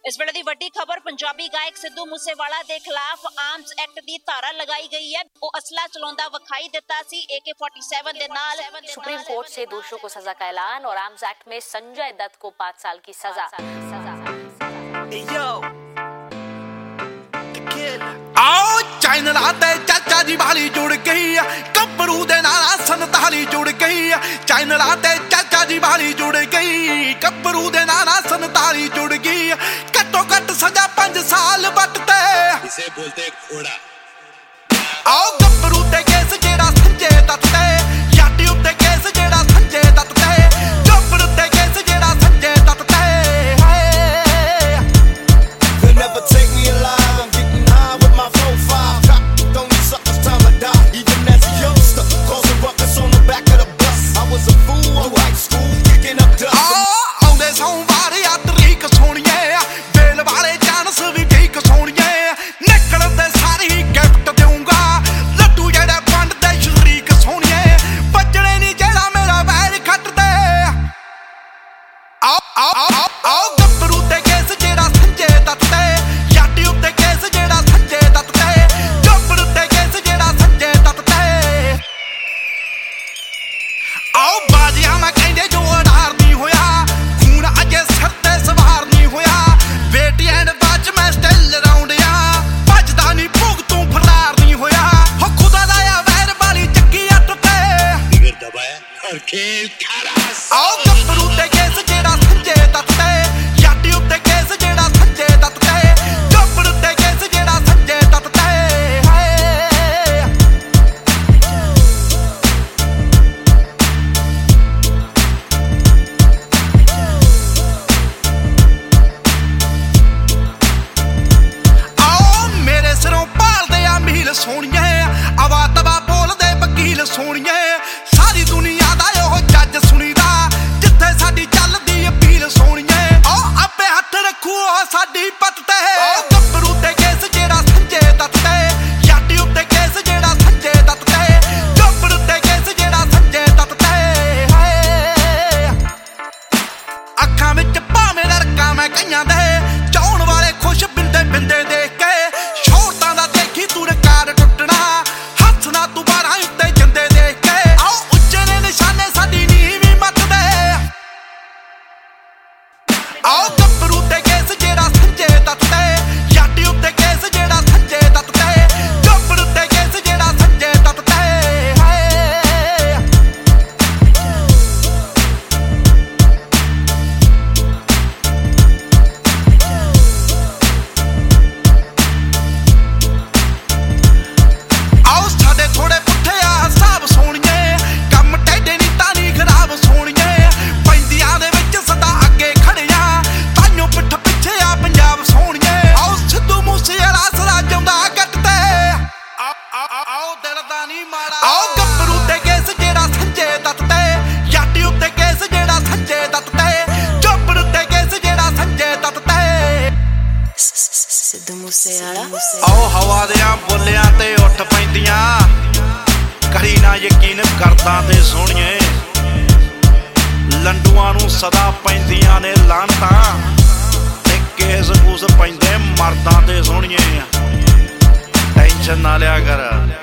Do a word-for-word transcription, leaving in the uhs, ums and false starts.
इस वेले दी वड्डी खबर पंजाबी गायक सिद्धू मूसेवाला के खिलाफ आर्म्स एक्ट की धारा लगाई गई है। वो असला चलाउंदा विखाई दिता सी ए के सैंतालीस दे नाल। सुप्रीम कोर्ट से दोषियों को सजा का ऐलान और आर्म्स एक्ट में संजय दत्त को पांच साल की सजा। आओ चैनल आते चाचा जी वाली जुड़ गई, कपरू दे नाल संताली जुड़ गई। चैनल आते चाचा जी वाली जुड़ गई, कपरू दे नाल संताली जुड़ गई। कट्टो कट सजा पांच साल बटते, इसे बोलते घोड़ा। आओ कपरू ते केस जेड़ा संजय दत्त ते, याटी उत्ते केस जेड़ा संजय दत्त ते, कपरू ते केस जेड़ा संजय दत्त ते। They'll never take me alive. I'm getting high with my four five. Don't need something, it's time to die. Even as a youngster, causing ruckus on the back of the bus. I was a fool in high school, kicking up dust. आओ आउंदे सोमवार या तरीक सोनिए, bell वाले chance भी ठीक सोनिए। निकलते सारी gift दूंगा, लड्डू जेड़े वंडदे शरीक सोनिए। बचने नहीं जेड़ा मेरा वैर खट दे। आओ आओ आओ आओ गब्बरू ते केस जेड़ा संजय दत्त ते, याटी उत्ते केस जेड़ा संजय दत्त ते, गब्बरू ते केस जेड़ा संजय दत्त ते। आओ बाजियां मैं कहंदे जो अडार नहीं होया, खून अजे सिर ते सवार नहीं होया। बेटी एंड बाज मैं स्टिल राउंड आ, भजदा नहीं भोग तू फरार नहीं होया। हो खुदा दा या वैर वाली चक्की अट ते, फिगर दबाया और खेल खरास। आओ गब्बरू ते केस जेड़ा संजय दत्त ते, याटी उत्ते केस जेड़ा संजय दत्त ते, गब्बरू ते केस जेड़ा संजय दत्त ते। आओ मेरे सिरों भालदे आ मील सोनिए, आवा तवा बोलदे वकील सोनिए। सारी दुनिया दा ओह जज सुनीदा, जिथे साडी चलदी अपील सोनिए। आओ आपे हत्थ रखू ओह साडी पत ते, गब्बरू ते केस जेड़ा संजय दत्त ते, याटी उत्ते केस जेड़ा संजय दत्त ते, गब्बरू ते केस जेड़ा संजय दत्त ते। अखां विच भावें लड़का मैं कईयां दे, चाउण वाले खुश बिंदे बिंदे देख के। शोरतां दा देखी तू रिकार्ड टुटना, हੱਸਣਾ तू बारां उत्ते जिंदे देख के। आओ ਉੱਚੇ ਨੇ ਨਿਸ਼ਾਨੇ ਸਾਡੀ ਨੀਵੀਂ ਮੱਤ ਦੇ। आओ गब्बरू ते केस जेड़ा संजय दत्त ते, याटी उत्ते केस जेड़ा संजय दत्त ते, गब्बरू ते केस जेड़ा संजय दत्त ते। आओ साडे थोड़े पुੱਠੇ आ हिसाब सोनिए, ਕੰਮ ਟੈਡੇ ਨਹੀਂ ਤਾਂ ਨਹੀਂ ਖਰਾਬ सोनिए। ਪੈਂਦੀਆਂ ਦੇ ਵਿੱਚ ਸਦਾ ਅੱਗੇ ਖੜਿਆ, ਤਾਈਓ ਪਿੱਠ ਪਿੱਛੇ ਆ ਪੰਜਾਬ सोनिए। आओ ਸਿੱਧੂ ਮੂਸੇਵਾਲਾ ਸਦਾ ਜਾਂਦਾ ਗੱਟ ਤੇ। आओ ਦਿਲ ਦਾ ਨਹੀਂ ਮਾੜਾ। आओ ਗੱਭਰੂ ਤੇ ਕੇਸ ਜਿਹੜਾ ਸੰਜੇ ਦੱਤ ਤੇ, याटी ਉੱਤੇ ਕੇਸ ਜਿਹੜਾ ਸੰਜੇ ਦੱਤ ਤੇ, ਗੱਭਰੂ ਤੇ ਕੇਸ ਜਿਹੜਾ ਸੰਜੇ ਦੱਤ ਤੇ। सिद्धू मूसेवाला। आओ हवा दियां बोलियां ते उठ पैंदियां, करी ना यकीन करदा ते सोहणिए। लंडूआं नूं सदा पैंदियां ने लानतां, ते केस कूस पैंदे मर्दां ते सोहणिए। टेंशन ना लिया कर।